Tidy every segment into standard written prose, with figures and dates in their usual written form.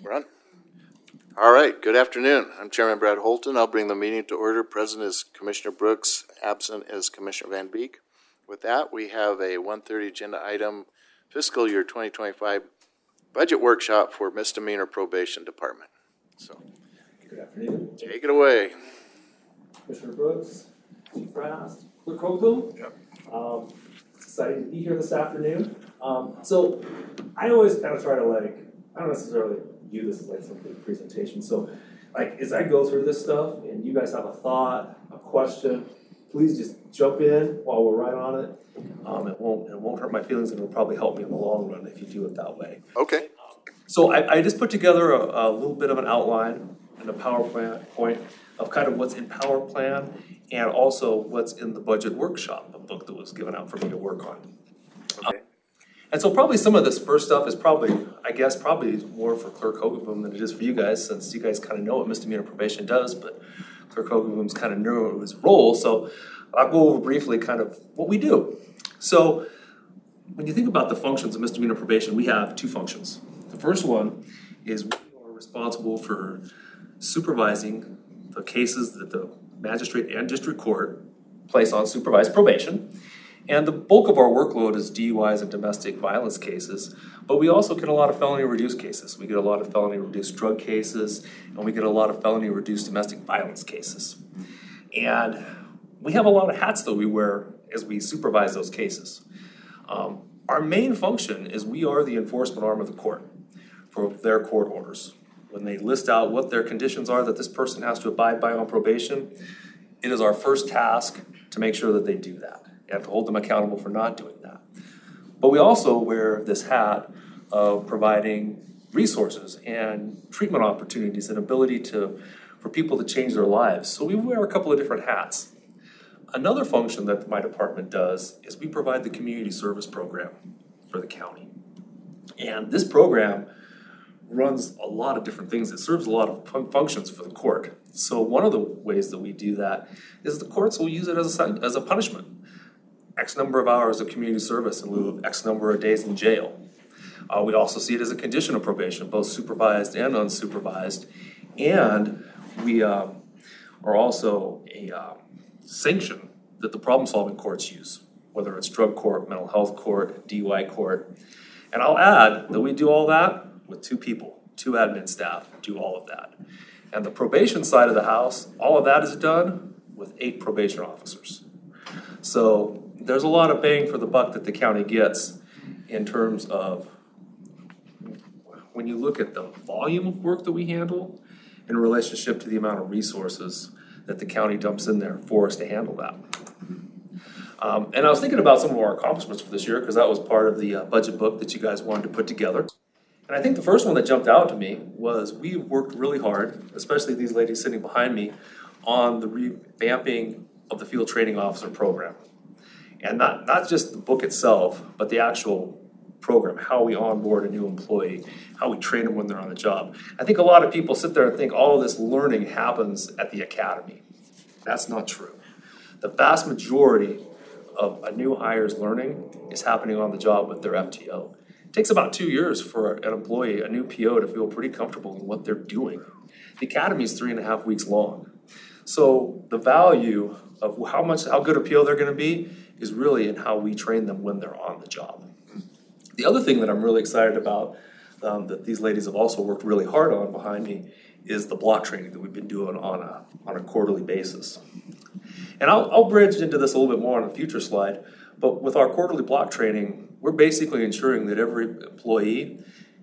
We're on. All right, good afternoon. I'm Chairman Brad Holton. I'll bring the meeting to order. Present is Commissioner Brooks, absent is Commissioner Van Beek. With that, we have a 1:30 agenda item, fiscal year 2025 budget workshop for misdemeanor probation department. So, Good afternoon. take it away. Commissioner Brooks, Chief Rast, Clerk Holcomb. Yep. It's exciting to be here this afternoon. So I always kind of try to I don't necessarily view this as like some big presentation. So as I go through this stuff and you guys have a thought, a question, please just jump in while we're right on it. It won't hurt my feelings, and it'll probably help me in the long run if you do it that way. Okay. So I just put together a little bit of an outline and a PowerPoint of kind of what's in Power Plan and also what's in the budget workshop, a book that was given out for me to work on. Okay. And so probably some of this first stuff is probably more for Clerk Hogaboom than it is for you guys, since you guys kind of know what misdemeanor probation does, but Clerk Hogaboom's kind of new his role. So I'll go over briefly kind of what we do. So when you think about the functions of misdemeanor probation, we have two functions. The first one is we are responsible for supervising the cases that the magistrate and district court place on supervised probation. And the bulk of our workload is DUIs and domestic violence cases, but we also get a lot of felony reduced cases. We get a lot of felony reduced drug cases, and we get a lot of felony reduced domestic violence cases. And we have a lot of hats that we wear as we supervise those cases. Our main function is we are the enforcement arm of the court for their court orders. When they list out what their conditions are that this person has to abide by on probation, it is our first task to make sure that they do that and to hold them accountable for not doing that. But we also wear this hat of providing resources and treatment opportunities and ability for people to change their lives. So we wear a couple of different hats. Another function that my department does is we provide the community service program for the county. And this program runs a lot of different things. It serves a lot of functions for the court. So one of the ways that we do that is the courts will use it as a punishment. X number of hours of community service in lieu of X number of days in jail. We also see it as a condition of probation, both supervised and unsupervised. And we are also a sanction that the problem-solving courts use, whether it's drug court, mental health court, DUI court. And I'll add that we do all that with two people, two admin staff do all of that. And the probation side of the house, all of that is done with 8 probation officers. So there's a lot of bang for the buck that the county gets in terms of when you look at the volume of work that we handle in relationship to the amount of resources that the county dumps in there for us to handle that. And I was thinking about some of our accomplishments for this year because that was part of the budget book that you guys wanted to put together. And I think the first one that jumped out to me was we've worked really hard, especially these ladies sitting behind me, on the revamping of the field training officer program. And not just the book itself, but the actual program, how we onboard a new employee, how we train them when they're on the job. I think a lot of people sit there and think all of this learning happens at the academy. That's not true. The vast majority of a new hire's learning is happening on the job with their FTO. It takes about 2 years for an employee, a new PO, to feel pretty comfortable in what they're doing. The academy is 3.5 weeks long. So the value of how good a PO they're going to be is really in how we train them when they're on the job. The other thing that I'm really excited about that these ladies have also worked really hard on behind me is the block training that we've been doing on a quarterly basis. And I'll bridge into this a little bit more on a future slide, but with our quarterly block training, we're basically ensuring that every employee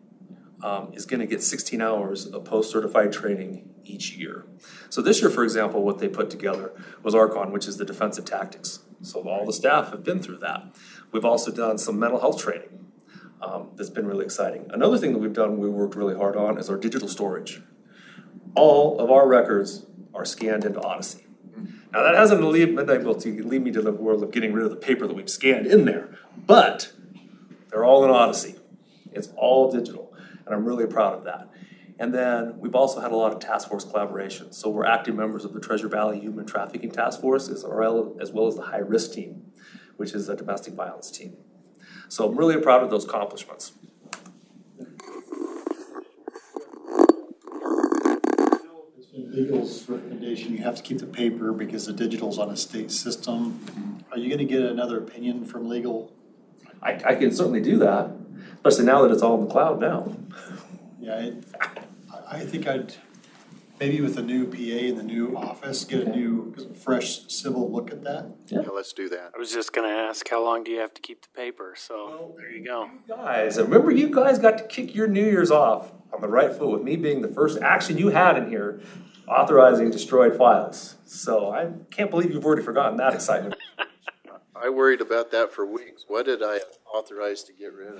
is going to get 16 hours of post-certified training each year. So this year, for example, what they put together was ARCON, which is the defensive tactics. So all the staff have been through that. We've also done some mental health training. That's been really exciting. Another thing that we worked really hard on is our digital storage. All of our records are scanned into Odyssey. Now that hasn't been able to lead me to the world of getting rid of the paper that we've scanned in there, but they're all in Odyssey. It's all digital, and I'm really proud of that. And then we've also had a lot of task force collaboration. So we're active members of the Treasure Valley Human Trafficking Task Force, as well as the High Risk Team, which is a domestic violence team. So I'm really proud of those accomplishments. legal's recommendation, you have to keep the paper because the digital's on a state system. Are you gonna get another opinion from legal? I can certainly do that, especially now that it's all in the cloud now. Yeah, I think I'd, maybe with the new PA in the new office, get a new, fresh civil look at that. Yeah, let's do that. I was just gonna ask, how long do you have to keep the paper? So there you go. Guys, remember you guys got to kick your New Year's off on the right foot with me being the first action you had in here authorizing destroyed files. So I can't believe you've already forgotten that excitement. I worried about that for weeks. What did I authorize to get rid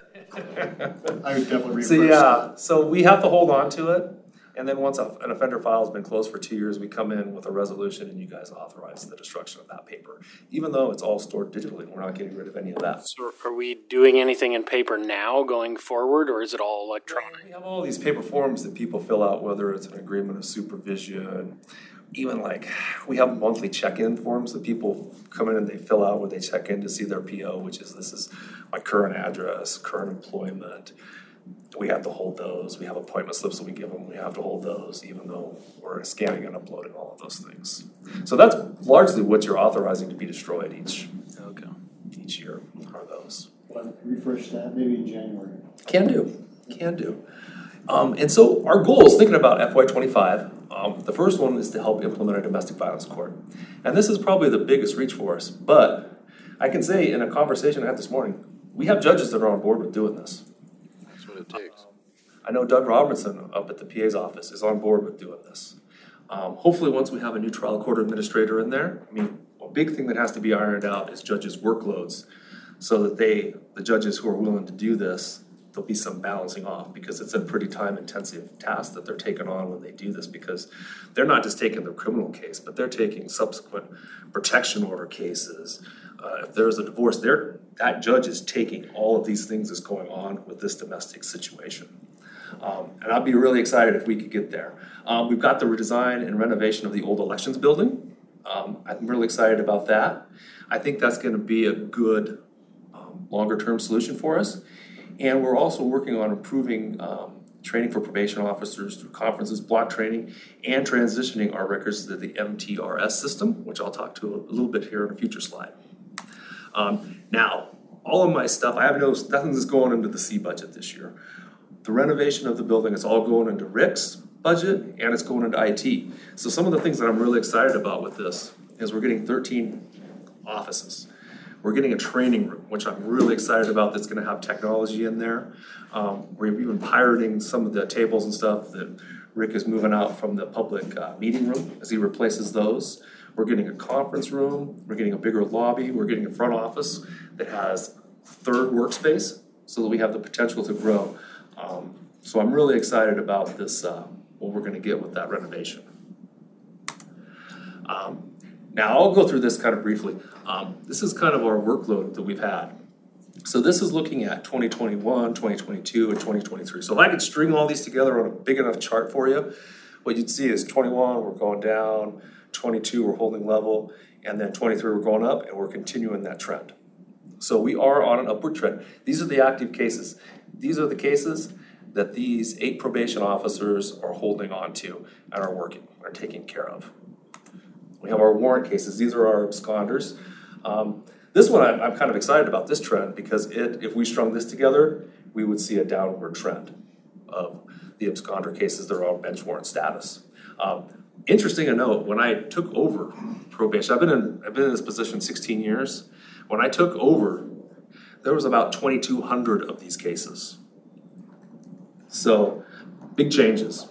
of? I would definitely So reverse yeah, so we have to hold on to it. And then once an offender file has been closed for 2 years, we come in with a resolution and you guys authorize the destruction of that paper. Even though it's all stored digitally, we're not getting rid of any of that. So are we doing anything in paper now going forward, or is it all electronic? We have all these paper forms that people fill out, whether it's an agreement of supervision, even like we have monthly check-in forms that people come in and they fill out where they check in to see their PO, which is this is my current address, current employment. We have to hold those. We have appointment slips that we give them. We have to hold those, even though we're scanning and uploading all of those things. So that's largely what you're authorizing to be destroyed each year are those. Well, refresh that maybe in January. Can do. And so our goals, thinking about FY25, the first one is to help implement a domestic violence court. And this is probably the biggest reach for us. But I can say in a conversation I had this morning, we have judges that are on board with doing this. That's what it takes. I know Doug Robertson up at the PA's office is on board with doing this. Hopefully once we have a new trial court administrator in there, I mean, a big thing that has to be ironed out is judges' workloads so that the judges who are willing to do this, there'll be some balancing off because it's a pretty time-intensive task that they're taking on when they do this because they're not just taking their criminal case, but they're taking subsequent protection order cases. If there's a divorce, that judge is taking all of these things that's going on with this domestic situation. And I'd be really excited if we could get there. We've got the redesign and renovation of the old elections building. I'm really excited about that. I think that's going to be a good longer-term solution for us. And we're also working on improving training for probation officers through conferences, block training, and transitioning our records to the MTRS system, which I'll talk to a little bit here in a future slide. Now, all of my stuff, nothing's going into the C budget this year. The renovation of the building is all going into Rick's budget, and it's going into IT. So some of the things that I'm really excited about with this is we're getting 13 offices. We're getting a training room, which I'm really excited about, that's gonna have technology in there. We're even pirating some of the tables and stuff that Rick is moving out from the public meeting room as he replaces those. We're getting a conference room, we're getting a bigger lobby, we're getting a front office that has third workspace so that we have the potential to grow. So I'm really excited about this, what we're gonna get with that renovation. Now I'll go through this kind of briefly. This is kind of our workload that we've had. So this is looking at 2021, 2022, and 2023. So if I could string all these together on a big enough chart for you, what you'd see is 21, we're going down, 22, we're holding level, and then 23, we're going up, and we're continuing that trend. So we are on an upward trend. These are the active cases. These are the cases that these 8 probation officers are holding on to and are working, are taking care of. We have our warrant cases. These are our absconders. This one, I'm kind of excited about this trend because if we strung this together, we would see a downward trend of the absconder cases that are on bench warrant status. Interesting to note, when I took over probation, I've been in this position 16 years. When I took over, there was about 2,200 of these cases. So big changes.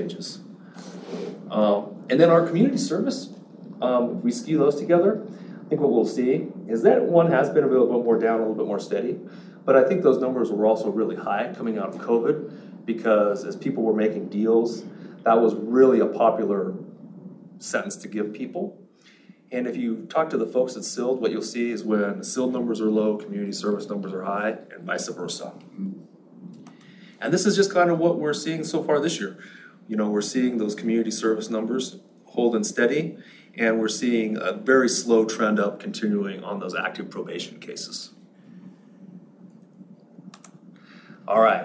And then our community service, if we skew those together, I think what we'll see is that one has been a little bit more down, a little bit more steady. But I think those numbers were also really high coming out of COVID because as people were making deals, that was really a popular sentence to give people. And if you talk to the folks at SILD, what you'll see is when the SILD numbers are low, community service numbers are high, and vice versa. And this is just kind of what we're seeing so far this year. You know, we're seeing those community service numbers holding steady, and we're seeing a very slow trend up continuing on those active probation cases. All right,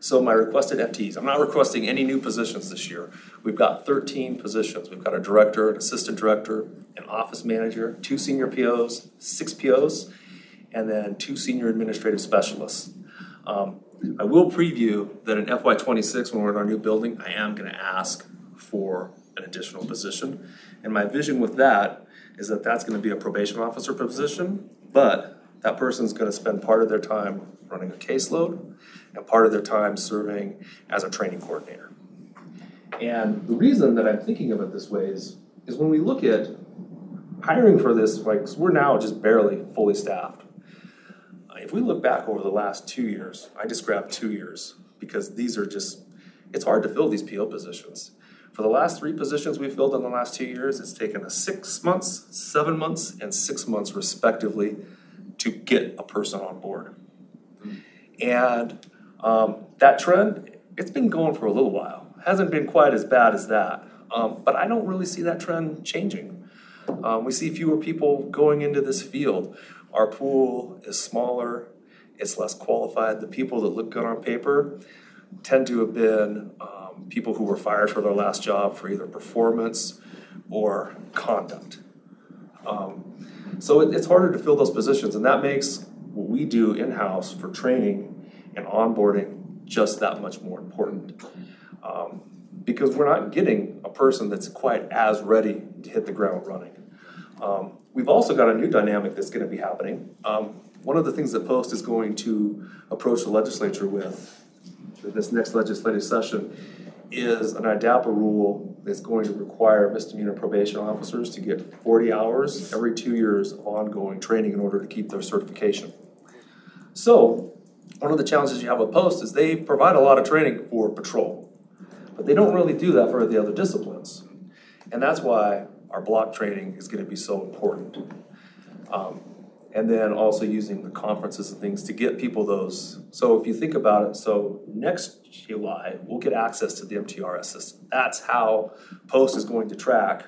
So my requested FTEs, I'm not requesting any new positions this year. We've got 13 positions. We've got a director, an assistant director, an office manager, 2 senior POs, 6 POs, and then 2 senior administrative specialists. I will preview that in FY26, when we're in our new building, I am going to ask for an additional position. And my vision with that is that that's going to be a probation officer position, but that person's going to spend part of their time running a caseload and part of their time serving as a training coordinator. And the reason that I'm thinking of it this way is when we look at hiring for this, like, we're now just barely fully staffed. If we look back over the last 2 years, I just grabbed 2 years because these are just, it's hard to fill these PO positions. For the last 3 positions we filled in the last 2 years, it's taken us 6 months, 7 months, and 6 months respectively to get a person on board. And that trend, it's been going for a little while. Hasn't been quite as bad as that, but I don't really see that trend changing. We see fewer people going into this field. Our pool is smaller, it's less qualified. The people that look good on paper tend to have been people who were fired for their last job for either performance or conduct. So it's harder to fill those positions, and that makes what we do in-house for training and onboarding just that much more important. Because we're not getting a person that's quite as ready to hit the ground running. We've also got a new dynamic that's going to be happening. One of the things that Post is going to approach the legislature with this next legislative session is an IDAPA rule that's going to require misdemeanor probation officers to get 40 hours every 2 years of ongoing training in order to keep their certification. So one of the challenges you have with Post is they provide a lot of training for patrol, but they don't really do that for the other disciplines. And that's why our block training is going to be so important. And then also using the conferences and things to get people those. So if you think about it, so next July, we'll get access to the MTRS system. That's how Post is going to track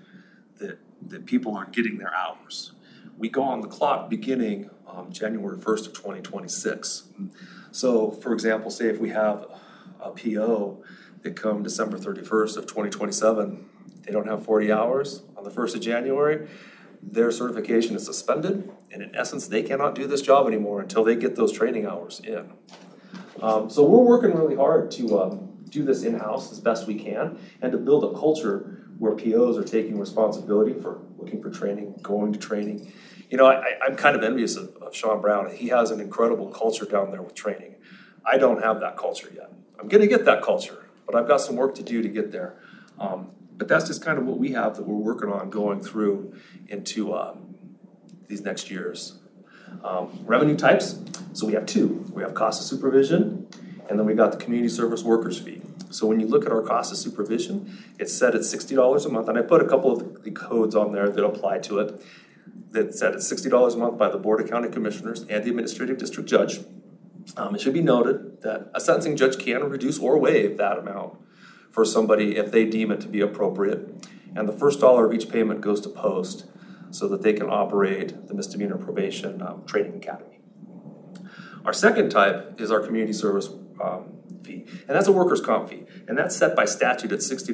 that people are getting their hours. We go on the clock beginning January 1st of 2026. So for example, say if we have a PO that come December 31st of 2027, they don't have 40 hours on the 1st of January, their certification is suspended, and in essence, they cannot do this job anymore until they get those training hours in. So we're working really hard to do this in-house as best we can, and to build a culture where POs are taking responsibility for looking for training, going to training. You know, I'm kind of envious of Sean Brown. He has an incredible culture down there with training. I don't have that culture yet. I'm going to get that culture, but I've got some work to do to get there. But that's just kind of what we have that we're working on going through into these next years. Revenue types, so we have 2. We have cost of supervision, and then we got the community service workers fee. So when you look at our cost of supervision, it's set at $60 a month, and I put a couple of the codes on there that apply to it. That's set at $60 a month by the Board of County Commissioners and the Administrative District Judge. It should be noted that a sentencing judge can reduce or waive that amount for somebody if they deem it to be appropriate. And the first dollar of each payment goes to Post so that they can operate the misdemeanor probation training academy. Our second type is our community service fee, and that's a workers' comp fee. And that's set by statute at 60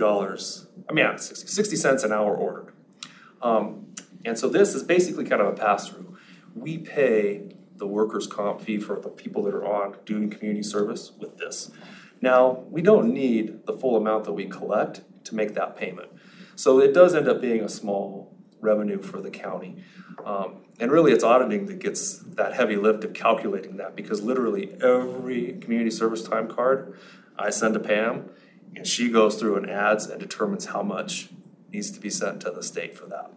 cents an hour ordered. And so this is basically kind of a pass-through. We pay the workers' comp fee for the people that are on doing community service with this. Now, we don't need the full amount that we collect to make that payment. So it does end up being a small revenue for the county. And really it's auditing that gets that heavy lift of calculating that, because literally every community service time card I send to Pam, and she goes through and adds and determines how much needs to be sent to the state for that.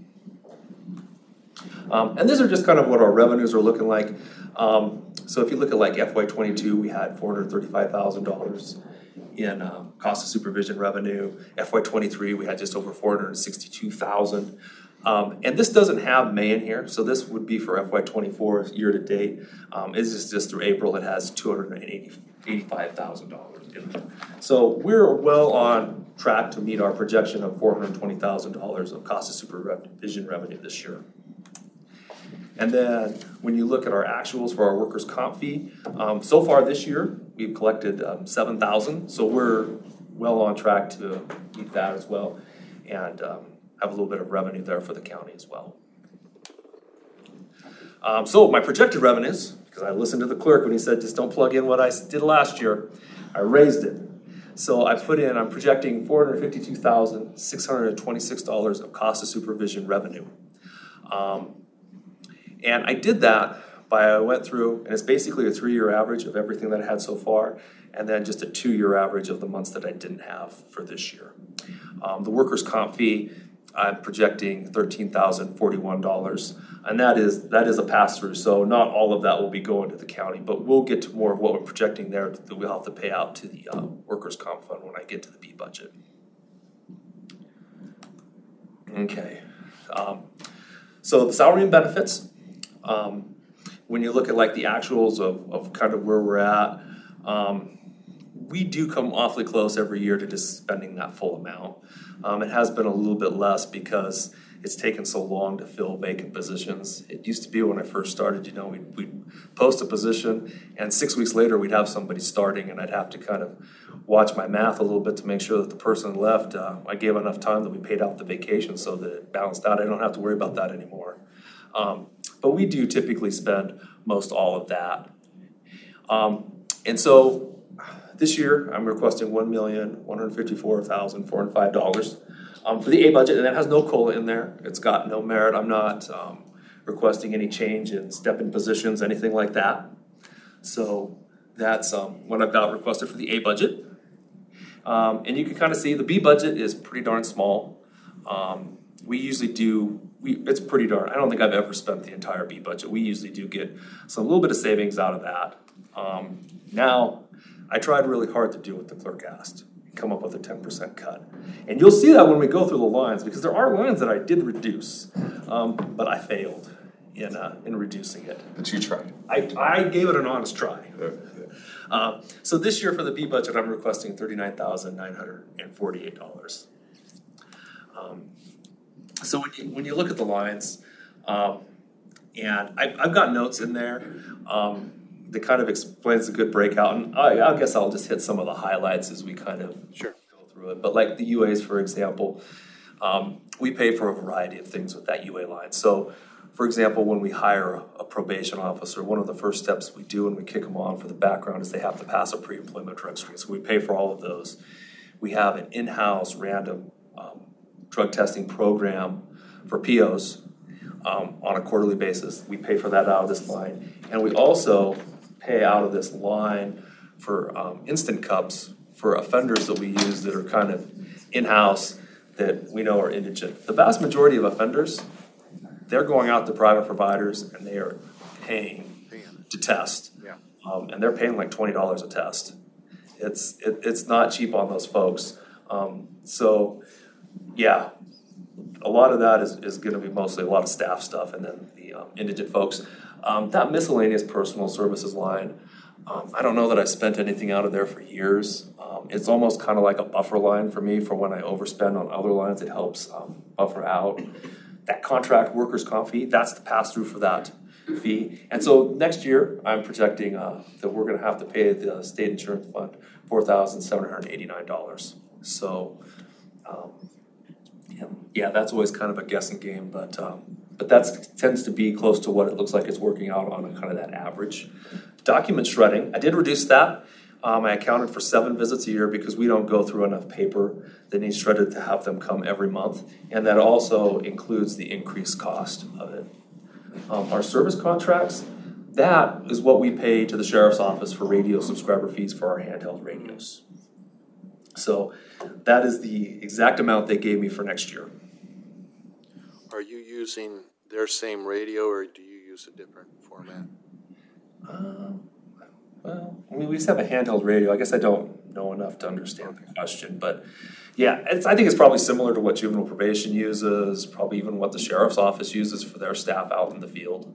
And these are just kind of what our revenues are looking like. So if you look at like FY22, we had $435,000 in cost of supervision revenue. FY23, we had just over $462,000. And this doesn't have May in here, so this would be for FY24 year to date. This is just through April. It has $285,000 in there. So we're well on track to meet our projection of $420,000 of cost of supervision revenue this year. And then when you look at our actuals for our workers' comp fee, so far this year, we've collected $7,000. So we're well on track to meet that as well, and have a little bit of revenue there for the county as well. So my projected revenues, because I listened to the clerk when he said just don't plug in what I did last year, I raised it. So I'm projecting $452,626 of cost of supervision revenue. And I did that I went through, and it's basically a 3-year average of everything that I had so far, and then just a 2-year average of the months that I didn't have for this year. The workers' comp fee, I'm projecting $13,041, and that is a pass-through, so not all of that will be going to the county, but we'll get to more of what we're projecting there that we'll have to pay out to the workers' comp fund when I get to the B budget. Okay, so the salary and benefits, when you look at like the actuals of kind of where we're at, we do come awfully close every year to just spending that full amount. It has been a little bit less because it's taken so long to fill vacant positions. It used to be when I first started, we'd post a position and 6 weeks later we'd have somebody starting, and I'd have to kind of watch my math a little bit to make sure that the person left, I gave enough time that we paid out the vacation so that it balanced out. I don't have to worry about that anymore. But we do typically spend most all of that. And so this year I'm requesting $1,154,405 for the A budget, and that has no COLA in there. It's got no merit. I'm not requesting any change in step-in positions, anything like that. So that's what I've got requested for the A budget. And you can kind of see the B budget is pretty darn small. We usually it's pretty darn, I don't think I've ever spent the entire B budget. We usually do get a little bit of savings out of that. Now, I tried really hard to do what the clerk asked, come up with a 10% cut. And you'll see that when we go through the lines, because there are lines that I did reduce, but I failed in reducing it. But you tried. I gave it an honest try. So this year for the B budget, I'm requesting $39,948. So when you look at the lines, and I've got notes in there that kind of explains a good breakout, and I guess I'll just hit some of the highlights as we kind of go through it. But like the UAs, for example, we pay for a variety of things with that UA line. So, for example, when we hire a probation officer, one of the first steps we do when we kick them on for the background is they have to pass a pre-employment drug screen. So we pay for all of those. We have an in-house random drug testing program for POs on a quarterly basis. We pay for that out of this line. And we also pay out of this line for instant cups for offenders that we use that are kind of in-house that we know are indigent. The vast majority of offenders, they're going out to private providers and they are paying to test. Yeah. And they're paying like $20 a test. It's not cheap on those folks. So yeah, a lot of that is going to be mostly a lot of staff stuff, and then the indigent folks. That miscellaneous personal services line, I don't know that I've spent anything out of there for years. It's almost kind of like a buffer line for me for when I overspend on other lines. It helps buffer out. That contract workers' comp fee, that's the pass-through for that fee. And so next year, I'm projecting that we're going to have to pay the state insurance fund $4,789. So, yeah, that's always kind of a guessing game, but that tends to be close to what it looks like it's working out on kind of that average. Document shredding, I did reduce that. I accounted for 7 visits a year because we don't go through enough paper that needs shredded to have them come every month, and that also includes the increased cost of it. Our service contracts, that is what we pay to the sheriff's office for radio subscriber fees for our handheld radios. So that is the exact amount they gave me for next year. Are you using their same radio, or do you use a different format? Well, I mean, we just have a handheld radio. I guess I don't know enough to understand the question, but yeah, I think it's probably similar to what juvenile probation uses, probably even what the sheriff's office uses for their staff out in the field.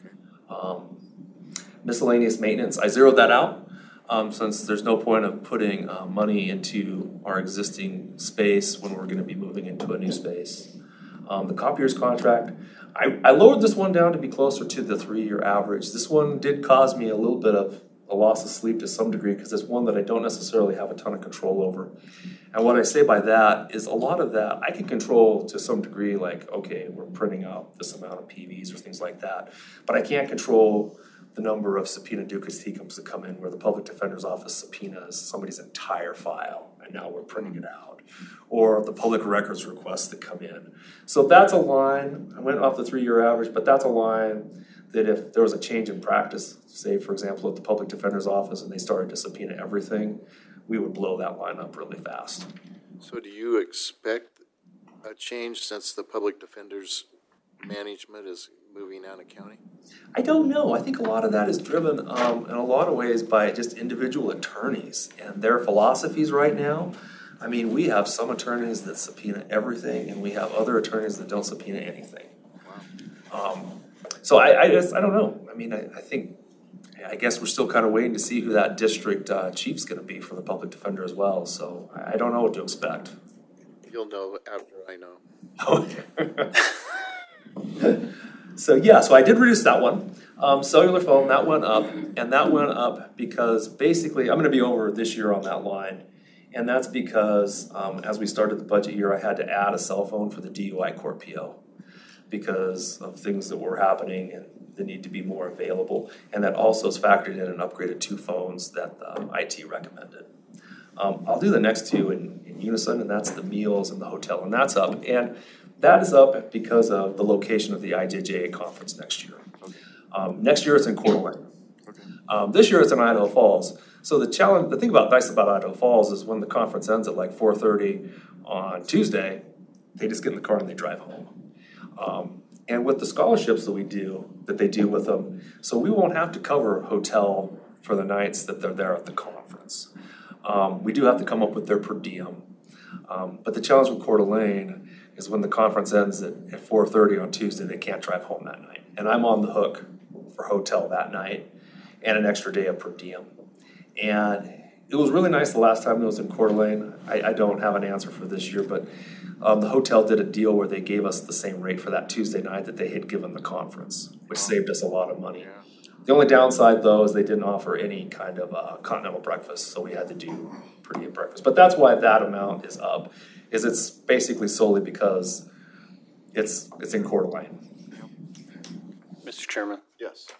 Miscellaneous maintenance, I zeroed that out since there's no point of putting money into our existing space when we're going to be moving into a new space. The copier's contract, I lowered this one down to be closer to the 3-year average. This one did cause me a little bit of a loss of sleep to some degree because it's one that I don't necessarily have a ton of control over. And what I say by that is a lot of that I can control to some degree, like, okay, we're printing out this amount of PVs or things like that. But I can't control the number of subpoena duces tecums that come in where the public defender's office subpoenas somebody's entire file and now we're printing it out. Or the public records requests that come in. So that's a line, I went off the 3-year average, but that's a line that if there was a change in practice, say for example at the public defender's office and they started to subpoena everything, we would blow that line up really fast. So do you expect a change since the public defender's management is moving out of county? I don't know. I think a lot of that is driven in a lot of ways by just individual attorneys and their philosophies right now. I mean, we have some attorneys that subpoena everything and we have other attorneys that don't subpoena anything. So I don't know. I mean, I guess we're still kind of waiting to see who that district chief's going to be for the public defender as well. So I don't know what to expect. You'll know after I know. So I did reduce that one. Cellular phone, that went up, and that went up because basically I'm going to be over this year on that line. And that's because as we started the budget year, I had to add a cell phone for the DUI court PO because of things that were happening and the need to be more available. And that also is factored in and upgraded 2 phones that IT recommended. I'll do the next 2 in unison, and that's the meals and the hotel, and that's up. And that is up because of the location of the IJJA conference next year. Next year it's in Coeur d'Alene. This year it's in Idaho Falls. So the thing nice about Idaho Falls is when the conference ends at like 4:30 on Tuesday, they just get in the car and they drive home. And with the scholarships that they do with them, so we won't have to cover hotel for the nights that they're there at the conference. We do have to come up with their per diem. But the challenge with Coeur d'Alene is when the conference ends at 4:30 on Tuesday, they can't drive home that night. And I'm on the hook for hotel that night and an extra day of per diem. And it was really nice the last time it was in Coeur d'Alene. I don't have an answer for this year, but the hotel did a deal where they gave us the same rate for that Tuesday night that they had given the conference, which saved us a lot of money. The only downside, though, is they didn't offer any kind of continental breakfast, so we had to do per diem breakfast. But that's why that amount is up, is it's basically solely because it's in Coeur d'Alene. Mr. Chairman, Yes.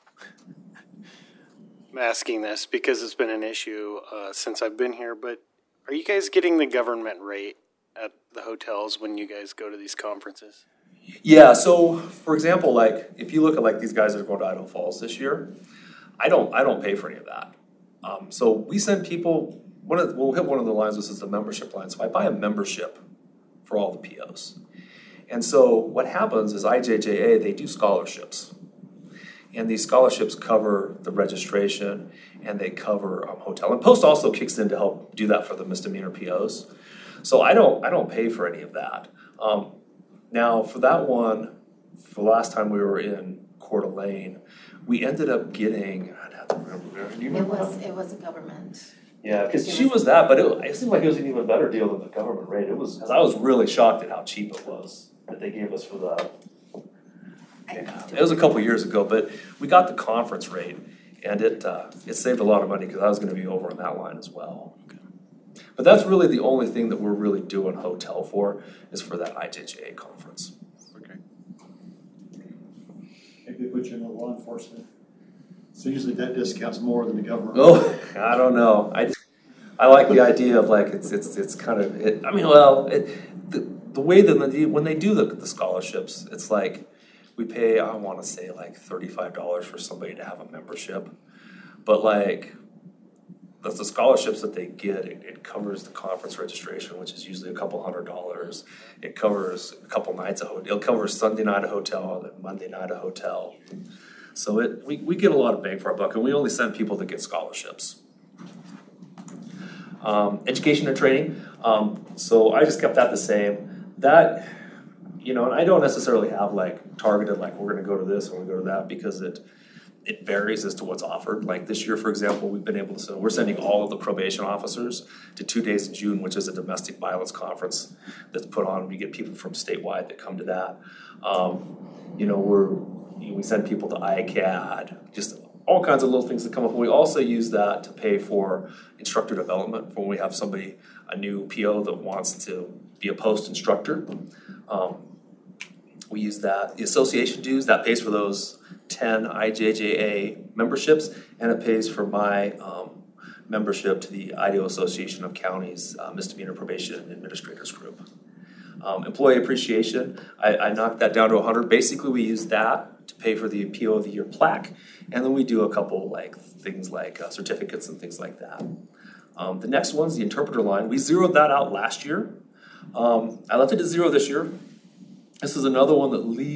I'm asking this because it's been an issue since I've been here, but are you guys getting the government rate at the hotels when you guys go to these conferences? Yeah, so for example, like if you look at like these guys that are going to Idaho Falls this year, I don't pay for any of that. So we send people, we'll hit one of the lines, which is the membership line. So I buy a membership for all the POs. And so what happens is IJJA, they do scholarships. And these scholarships cover the registration and they cover hotel. And Post also kicks in to help do that for the misdemeanor POs. So I don't pay for any of that. Now for that one, for the last time we were in Coeur d'Alene, we ended up getting, I'd have to remember. Do you remember? It was a government. Yeah, because she was that, but it seemed like it was an even better deal than the government rate. It was, because I was really shocked at how cheap it was that they gave us for the. Yeah, it was a couple years ago, but we got the conference rate, and it saved a lot of money because I was going to be over on that line as well. But that's really the only thing that we're really doing hotel for is for that IJJA conference. Okay. Maybe they put you in the law enforcement. So usually that discounts more than the government. Oh, I don't know. I like the idea of like it's kind of it. I mean, well, the way that when they do the scholarships, it's like. We pay, I want to say like $35 for somebody to have a membership. But like, the scholarships that they get, it covers the conference registration, which is usually a couple $100. It covers a couple nights of hotel. It covers Sunday night of hotel and Monday night of hotel. So we get a lot of bang for our buck, and we only send people that get scholarships. Education and training. So I just kept that the same. That, you know, and I don't necessarily have like targeted, like we're going to go to this or we're going to go to that because it it varies as to what's offered. Like this year, for example, we've been able to, so we're sending all of the probation officers to 2 days in June, which is a domestic violence conference that's put on. We get people from statewide that come to that. We send people to ICAD, just all kinds of little things that come up. We also use that to pay for instructor development for when we have somebody, a new PO that wants to be a post instructor. We use that. The association dues, that pays for those 10 IJJA memberships, and it pays for my membership to the Idaho Association of Counties Misdemeanor Probation Administrators Group. Employee appreciation, I knocked that down to 100. Basically, we use that to pay for the PO of the Year plaque, and then we do a couple things like certificates and things like that. The next one's the interpreter line. We zeroed that out last year. I left it at 0 this year. This is another one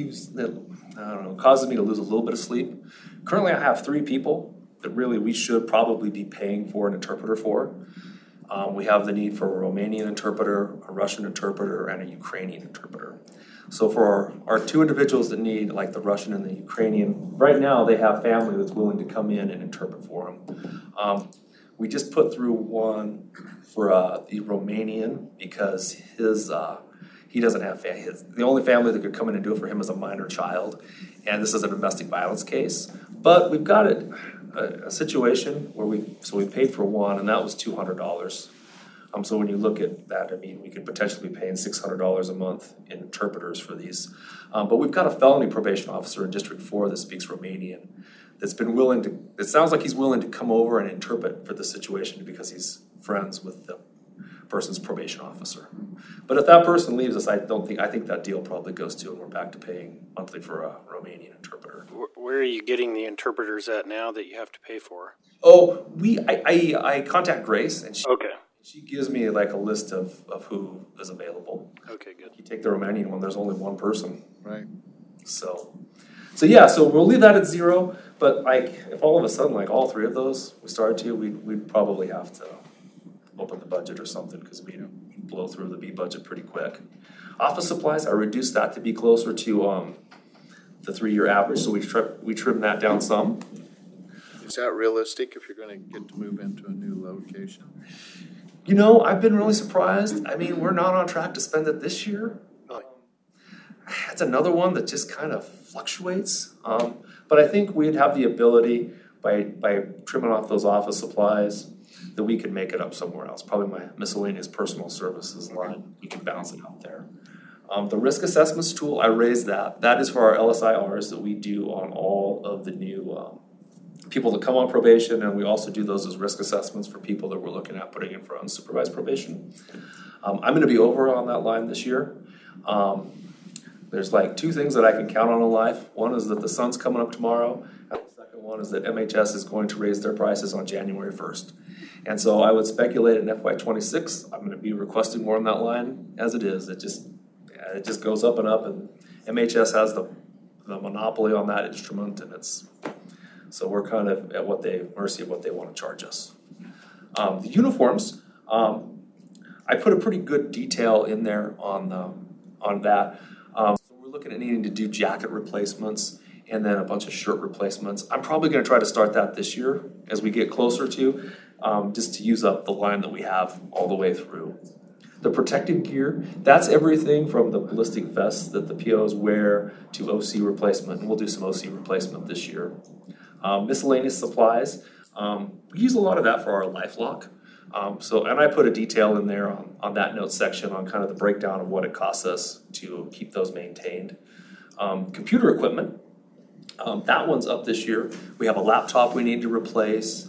that causes me to lose a little bit of sleep. Currently, I have 3 people that really we should probably be paying for an interpreter for. We have the need for a Romanian interpreter, a Russian interpreter, and a Ukrainian interpreter. So for our 2 individuals that need, like the Russian and the Ukrainian, right now they have family that's willing to come in and interpret for them. We just put through one for the Romanian because he doesn't have family. The only family that could come in and do it for him is a minor child, and this is a domestic violence case. But we've got a situation where we paid for one, and that was $200. So when you look at that, I mean, we could potentially be paying $600 a month in interpreters for these. But we've got a felony probation officer in District 4 that speaks Romanian that's been willing to, it sounds like he's willing to come over and interpret for the situation because he's friends with the person's probation officer. But if that person leaves us, I think that deal probably goes to, and we're back to paying monthly for a Romanian interpreter. Where are you getting the interpreters at now that you have to pay for? Oh, I contact Grace, and she gives me like a list of who is available. Okay, good. You take the Romanian one, there's only one person. Right. So we'll leave that at 0, but if all of a sudden all 3 of those we started to, we'd probably have to open the budget or something because we blow through the B budget pretty quick. Office supplies, I reduced that to be closer to the 3-year average, so we trimmed that down some. Is that realistic if you're going to get to move into a new location? I've been really surprised. I mean, we're not on track to spend it this year. That's another one that just kind of fluctuates. But I think we'd have the ability by trimming off those office supplies that we could make it up somewhere else. Probably my miscellaneous personal services line. We can balance it out there. The risk assessments tool, I raised that. That is for our LSIRs that we do on all of the new people that come on probation, and we also do those as risk assessments for people that we're looking at putting in for unsupervised probation. I'm going to be over on that line this year. There's 2 things that I can count on in life. One is that the sun's coming up tomorrow, and the second one is that MHS is going to raise their prices on January 1st. And so I would speculate in FY26, I'm going to be requesting more on that line as it is. It just goes up and up, and MHS has the monopoly on that instrument, and so we're kind of at mercy of what they want to charge us. The uniforms, I put a pretty good detail in there on that. So we're looking at needing to do jacket replacements and then a bunch of shirt replacements. I'm probably going to try to start that this year as we get closer to, just to use up the line that we have all the way through. The protective gear, that's everything from the ballistic vests that the POs wear to OC replacement, and we'll do some OC replacement this year. Miscellaneous supplies, we use a lot of that for our LifeLock. And I put a detail in there on that note section on kind of the breakdown of what it costs us to keep those maintained. Computer equipment, that one's up this year. We have a laptop we need to replace.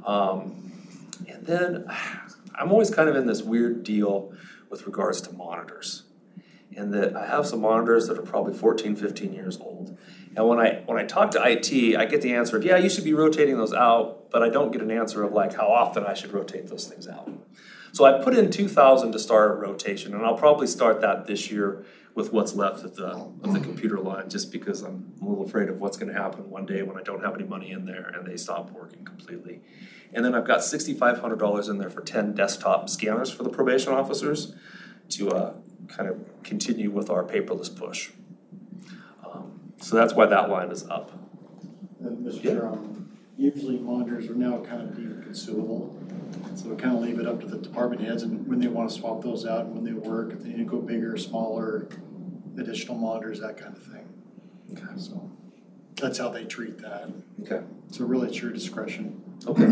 And then I'm always kind of in this weird deal with regards to monitors. In that I have some monitors that are probably 14, 15 years old. And when I talk to IT, I get the answer of, yeah, you should be rotating those out, but I don't get an answer of how often I should rotate those things out. So I put in $2,000 to start a rotation, and I'll probably start that this year with what's left of the computer line, just because I'm a little afraid of what's going to happen one day when I don't have any money in there and they stop working completely. And then I've got $6,500 in there for 10 desktop scanners for the probation officers to kind of continue with our paperless push. So that's why that line is up. And Mr. Yeah. Chair, usually monitors are now kind of deemed consumable. So we kind of leave it up to the department heads and when they want to swap those out and when they work, if they need to go bigger, smaller, additional monitors, that kind of thing. Okay. So that's how they treat that. Okay. So really it's your discretion. Okay.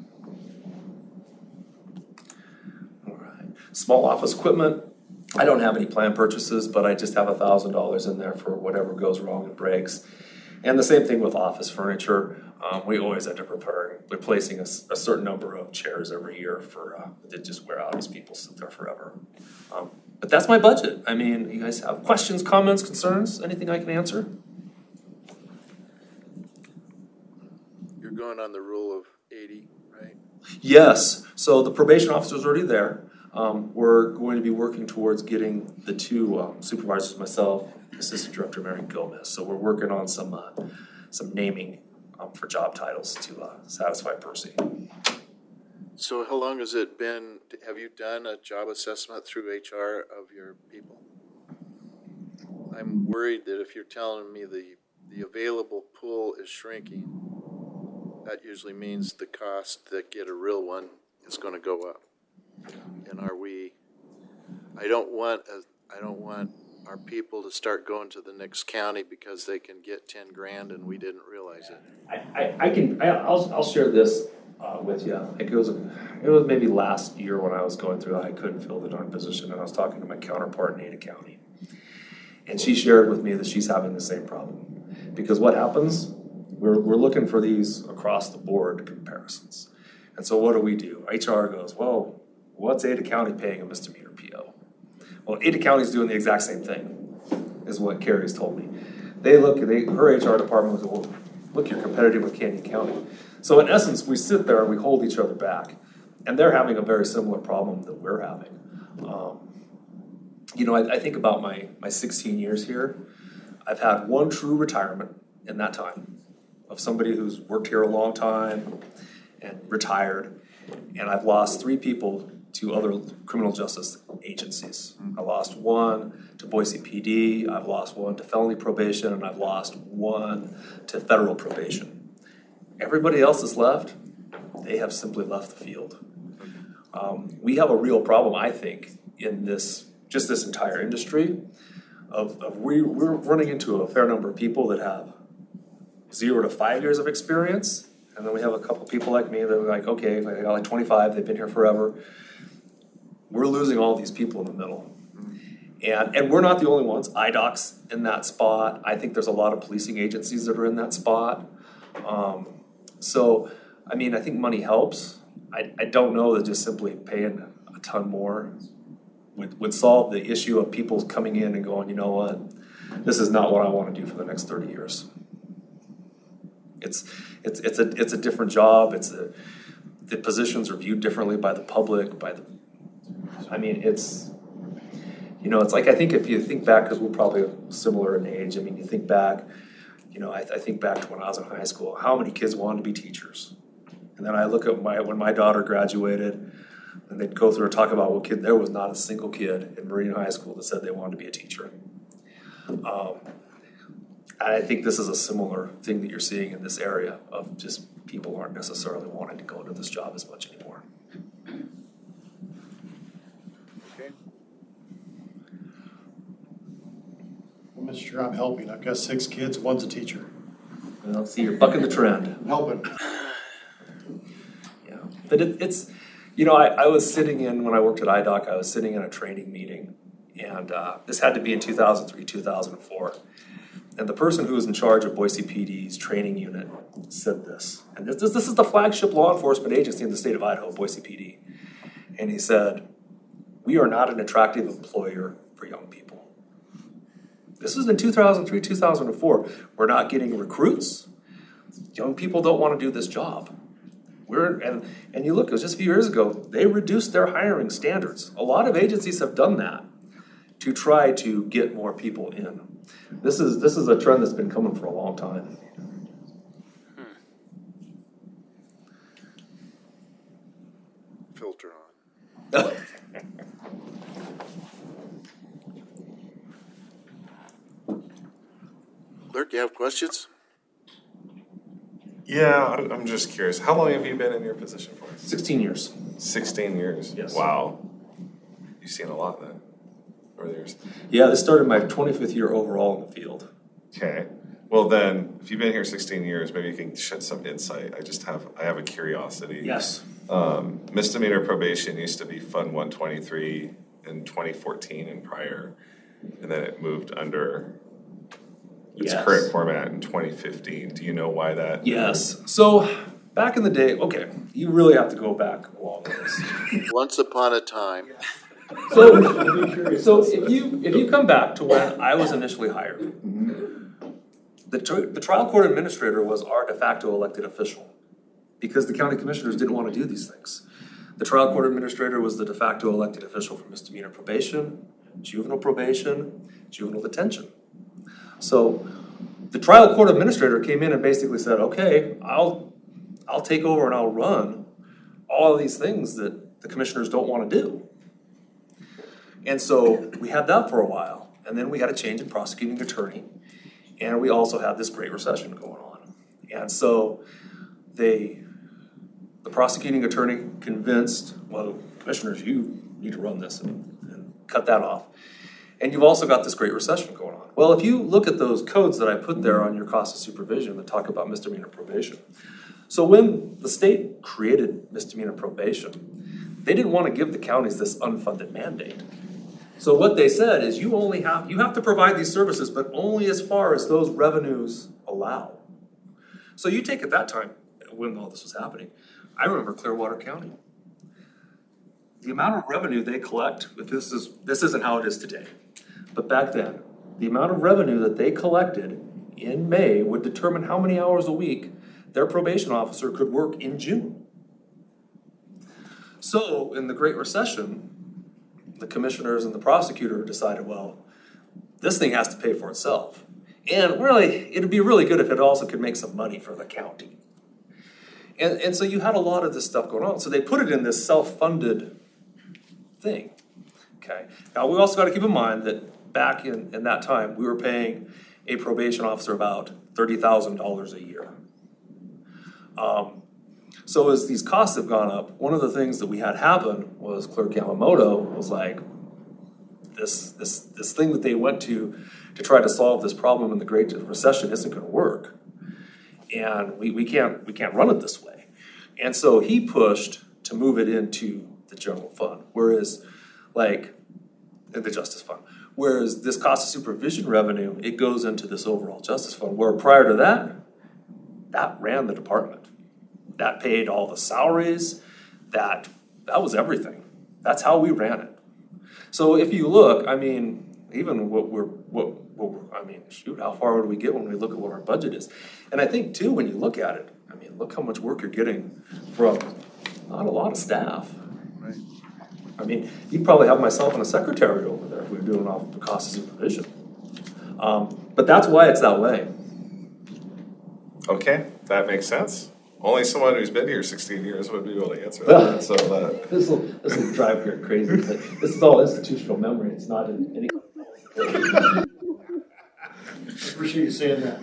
All right. Small office equipment. I don't have any planned purchases, but I just have $1,000 in there for whatever goes wrong and breaks. And the same thing with office furniture. We always end up replacing a certain number of chairs every year for that just wear out as people sit there forever. But that's my budget. I mean, you guys have questions, comments, concerns, anything I can answer? You're going on the rule of 80, right? Yes. So the probation officer's already there. We're going to be working towards getting the two supervisors, myself, Assistant Director Mary Gomez. So we're working on some naming for job titles to satisfy Percy. So how long has it been, have you done a job assessment through HR of your people? I'm worried that if you're telling me the available pool is shrinking, that usually means the cost to get a real one is going to go up. And I don't want our people to start going to the next county because they can get 10 grand and we didn't realize it. I'll share this with you. It was maybe last year when I was going through it, I couldn't fill the darn position and I was talking to my counterpart in Ada County. And she shared with me that she's having the same problem. Because what happens, we're looking for these across the board comparisons. And so what do? HR goes, well, what's Ada County paying a misdemeanor PO? Well, Ada County's doing the exact same thing, is what Carrie's told me. Her HR department goes, well, look, you're competitive with Canyon County. So in essence, we sit there and we hold each other back. And they're having a very similar problem that we're having. I think about my 16 years here. I've had one true retirement in that time of somebody who's worked here a long time and retired. And I've lost 3 people to other criminal justice agencies. I lost one to Boise PD, I've lost one to felony probation, and I've lost one to federal probation. Everybody else that's left, they have simply left the field. We have a real problem, I think, in this entire industry we're running into a fair number of people that have 0 to 5 years of experience. And then we have a couple people like me that are like, okay, I got like 25, they've been here forever. We're losing all these people in the middle. And we're not the only ones. IDOC's in that spot. I think there's a lot of policing agencies that are in that spot. I think money helps. I don't know that just simply paying a ton more would solve the issue of people coming in and going, you know what, this is not what I want to do for the next 30 years. It's a different job. The positions are viewed differently by the public, it's like, I think if you think back, because we're probably similar in age, you think back, I think back to when I was in high school, how many kids wanted to be teachers? And then I look at when my daughter graduated, and they'd go through and talk about there was not a single kid in Meridian High School that said they wanted to be a teacher. I think this is a similar thing that you're seeing in this area of just people aren't necessarily wanting to go into this job as much anymore. Okay. Well, Mr. Chair, I'm helping. I've got 6 kids, one's a teacher. Well, see, you're bucking the trend. I'm helping. Yeah, but it's I was sitting when I worked at IDOC, I was sitting in a training meeting, and this had to be in 2003, 2004. And the person who was in charge of Boise PD's training unit said this. And this is the flagship law enforcement agency in the state of Idaho, Boise PD. And he said, we are not an attractive employer for young people. This was in 2003, 2004. We're not getting recruits. Young people don't want to do this job. And you look, it was just a few years ago, they reduced their hiring standards. A lot of agencies have done that to try to get more people in. This is a trend that's been coming for a long time. Filter on. Clerk, you have questions? Yeah, I'm just curious. How long have you been in your position for? 16 years. 16 years? Yes. Wow. You've seen a lot then, over the years. Yeah, this started my 25th year overall in the field. Okay. Well then, if you've been here 16 years, maybe you can shed some insight. I have a curiosity. Yes. Misdemeanor probation used to be Fund 123 in 2014 and prior, and then it moved under its current format in 2015. Do you know why that? Yes. So back in the day, okay, you really have to go back a long ways. Once upon a time. So if you come back to when I was initially hired, the trial court administrator was our de facto elected official because the county commissioners didn't want to do these things. The trial court administrator was the de facto elected official for misdemeanor probation, juvenile probation, juvenile detention. So the trial court administrator came in and basically said, okay, I'll take over and I'll run all of these things that the commissioners don't want to do. And so we had that for a while. And then we had a change in prosecuting attorney. And we also had this Great Recession going on. And so the prosecuting attorney convinced, well, commissioners, you need to run this and cut that off. And you've also got this Great Recession going on. Well, if you look at those codes that I put there on your cost of supervision that talk about misdemeanor probation. So when the state created misdemeanor probation, they didn't want to give the counties this unfunded mandate. So what they said is you have to provide these services, but only as far as those revenues allow. So you take at that time, when all this was happening, I remember Clearwater County. The amount of revenue they collect, this isn't how it is today, but back then, the amount of revenue that they collected in May would determine how many hours a week their probation officer could work in June. So in the Great Recession, the commissioners and the prosecutor decided, well, this thing has to pay for itself. And really, it'd be really good if it also could make some money for the county. And so you had a lot of this stuff going on. So they put it in this self-funded thing. Okay. Now we also got to keep in mind that back in that time, we were paying a probation officer about $30,000 a year. So as these costs have gone up, one of the things that we had happen was Clerk Yamamoto was like, this thing that they went to try to solve this problem in the Great Recession isn't going to work, and we can't run it this way. And so he pushed to move it into the general fund, whereas in the justice fund. Whereas this cost of supervision revenue, it goes into this overall justice fund, where prior to that ran the department. That paid all the salaries, that was everything. That's how we ran it. So if you look, I mean, even shoot, how far would we get when we look at what our budget is? And I think too, when you look at it, I mean, look how much work you're getting from not a lot of staff. Right. I mean, you'd probably have myself and a secretary over there if we were doing off the cost of supervision. But that's why it's that way. Okay, that makes sense. Only someone who's been here 16 years would be able to answer that. So This will drive her crazy, but this is all institutional memory. It's not in any. Appreciate you saying that.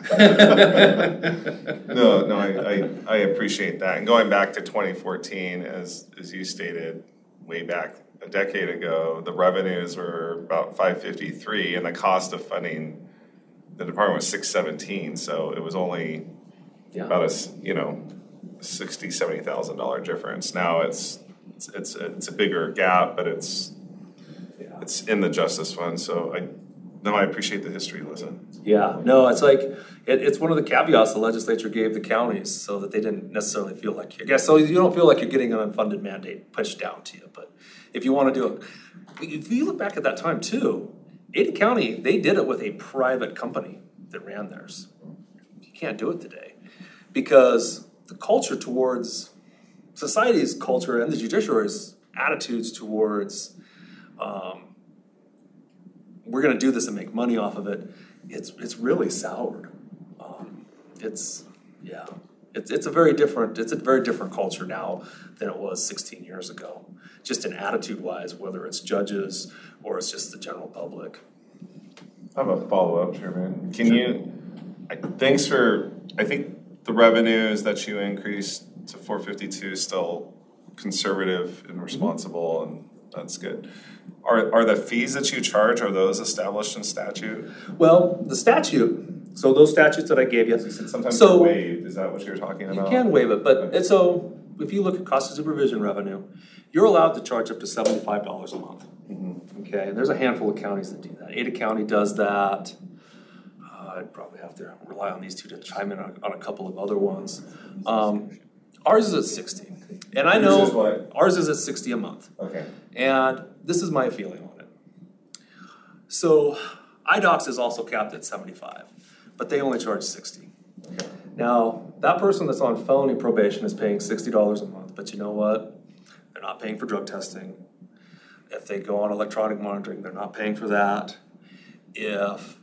No, I appreciate that. And going back to 2014, as you stated, way back a decade ago, the revenues were about 553, and the cost of funding the department was 617. So it was only about $60,000-$70,000 difference. Now it's a bigger gap, but it's in the justice fund. So I appreciate the history, listen. Yeah, no, it's like it's one of the caveats the legislature gave the counties so that they didn't necessarily feel like so you don't feel like you're getting an unfunded mandate pushed down to you. But if you want to do it, if you look back at that time too, Ada County, they did it with a private company that ran theirs. You can't do it today because the culture towards society's culture and the judiciary's attitudes towards we're going to do this and make money off of it, it's really soured. It's a very different culture now than it was 16 years ago, just in attitude-wise, whether it's judges or it's just the general public. I have a follow-up, Chairman. I think the revenues that you increased to 452 still conservative and responsible, and that's good. Are the fees that you charge, are those established in statute? Well, the statute, so those statutes that I gave you. You said sometimes So- they're waived, is that what you're talking about? You can waive it, but it's so, if you look at cost of supervision revenue, you're allowed to charge up to $75 a month. Okay, and there's a handful of counties that do that. Ada County does that. I'd probably have to rely on these two to chime in on a couple of other ones. Ours is at 60. And I know Yours is what? ours is at 60 a month. Okay. And this is my feeling on it. So IDOCS is also capped at 75, but they only charge 60. Okay. Now, that person that's on felony probation is paying $60 a month, but you know what? They're not paying for drug testing. If they go on electronic monitoring, they're not paying for that. If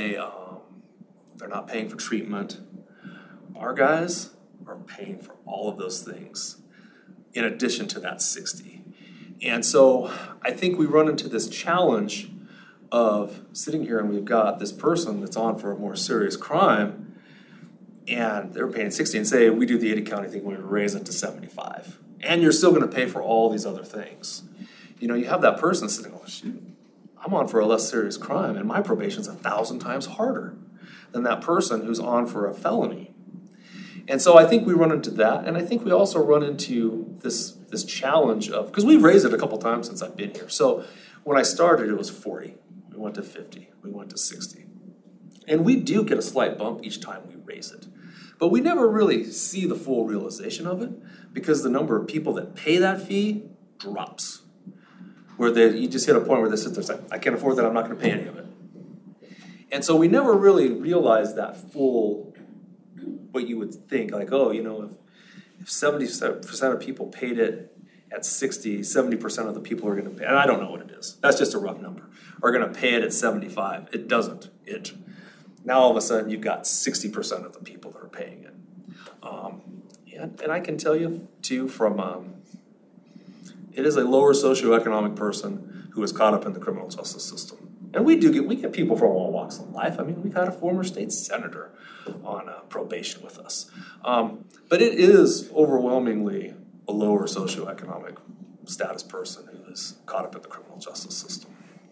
they're not paying for treatment. Our guys are paying for all of those things in addition to that 60. And so I think we run into this challenge of sitting here and we've got this person that's on for a more serious crime and they're paying 60 and say, we do the Ada County thing, we raise it to 75. And you're still gonna pay for all these other things. You know, you have that person sitting, oh shoot, I'm on for a less serious crime and my probation's 1,000 times harder than that person who's on for a felony. And so I think we run into that, and I think we also run into this challenge of, because we've raised it a couple times since I've been here. So when I started, it was 40. We went to 50. We went to 60. And we do get a slight bump each time we raise it. But we never really see the full realization of it because the number of people that pay that fee drops. Where you just hit a point where they sit there and say, I can't afford that, I'm not going to pay any of it. And so we never really realized that full, what you would think, like, oh, you know, if 70% of people paid it at 60, 70% of the people are going to pay, and I don't know what it is, that's just a rough number, are going to pay it at 75. It doesn't. Now all of a sudden you've got 60% of the people that are paying it. And I can tell you, too, from, it is a lower socioeconomic person who is caught up in the criminal justice system. And we get people from all walks of life. I mean, we've had a former state senator on probation with us. But it is overwhelmingly a lower socioeconomic status person who is caught up in the criminal justice system.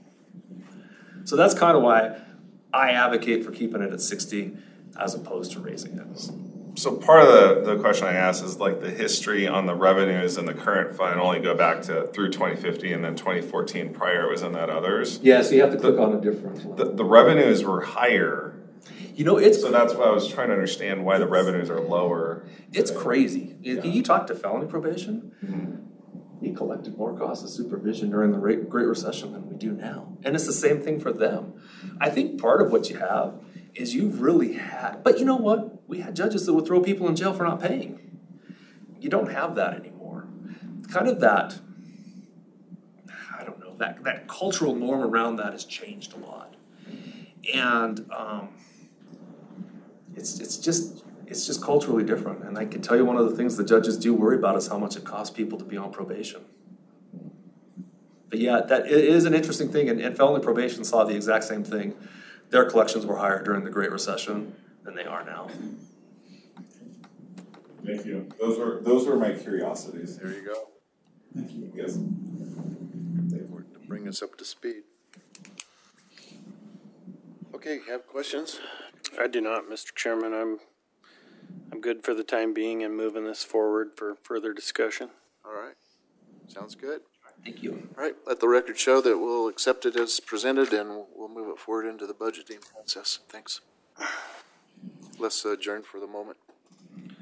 So that's kind of why I advocate for keeping it at 60 as opposed to raising it. So part of the question I asked is like the history on the revenues in the current fund only go back to through 2015 and then 2014 prior it was in that others. Yeah, so you have to click on a different one. The revenues were higher. You know, it's So that's why I was trying to understand why the revenues are lower. It's crazy. Yeah. You talk to felony probation, we collected more costs of supervision during the Great Recession than we do now. And it's the same thing for them. I think part of what you have is you've really had, but you know what? We had judges that would throw people in jail for not paying. You don't have that anymore. Kind of that, I don't know, that cultural norm around that has changed a lot. And it's just culturally different. And I can tell you one of the things the judges do worry about is how much it costs people to be on probation. But yeah, that it is an interesting thing, and felony probation saw the exact same thing. Their collections were higher during the Great Recession than they are now. Thank you. Those were my curiosities. There you go. Thank you. Yes. To bring us up to speed. Okay, you have questions? I do not, Mr. Chairman. I'm good for the time being and moving this forward for further discussion. All right. Sounds good. Thank you. All right, let the record show that we'll accept it as presented and we'll move it forward into the budgeting process. Thanks. Let's adjourn for the moment.